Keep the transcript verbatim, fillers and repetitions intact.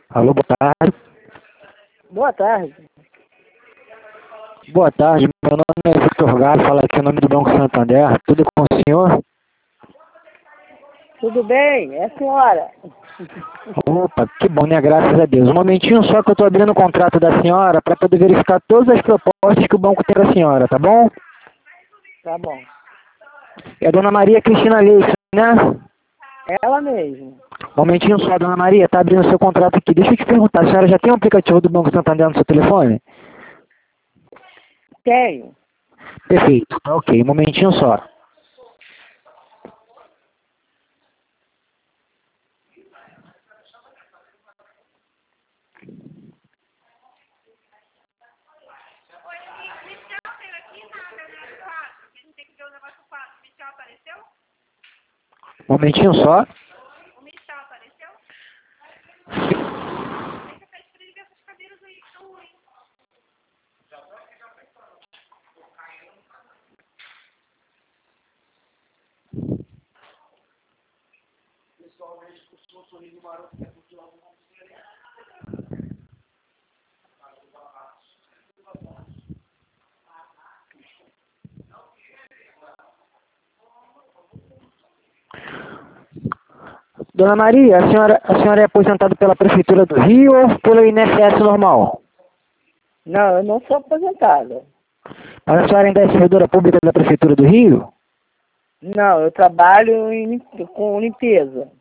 Alô, boa tarde. Boa tarde. Boa tarde, meu nome é Victor Galo, fala aqui em nome do Banco Santander. Tudo com o senhor? Tudo bem? É a senhora? Opa, que bom, né? Graças a Deus. Um momentinho só que eu estou abrindo o contrato da senhora para poder verificar todas as propostas que o banco tem para a senhora, tá bom? Tá bom. É a dona Maria Cristina Leite, né? Ela mesmo. Um momentinho só, dona Maria, tá abrindo seu contrato aqui. Deixa eu te perguntar, a senhora já tem um aplicativo do Banco Santander no seu telefone? Tenho. Perfeito, tá ok. Um momentinho só. Um momentinho só. Dona Maria, a senhora, a senhora é aposentada pela Prefeitura do Rio ou pelo I N S S normal? Não, eu não sou aposentada. Mas a senhora ainda é servidora pública da Prefeitura do Rio? Não, eu trabalho em, com limpeza.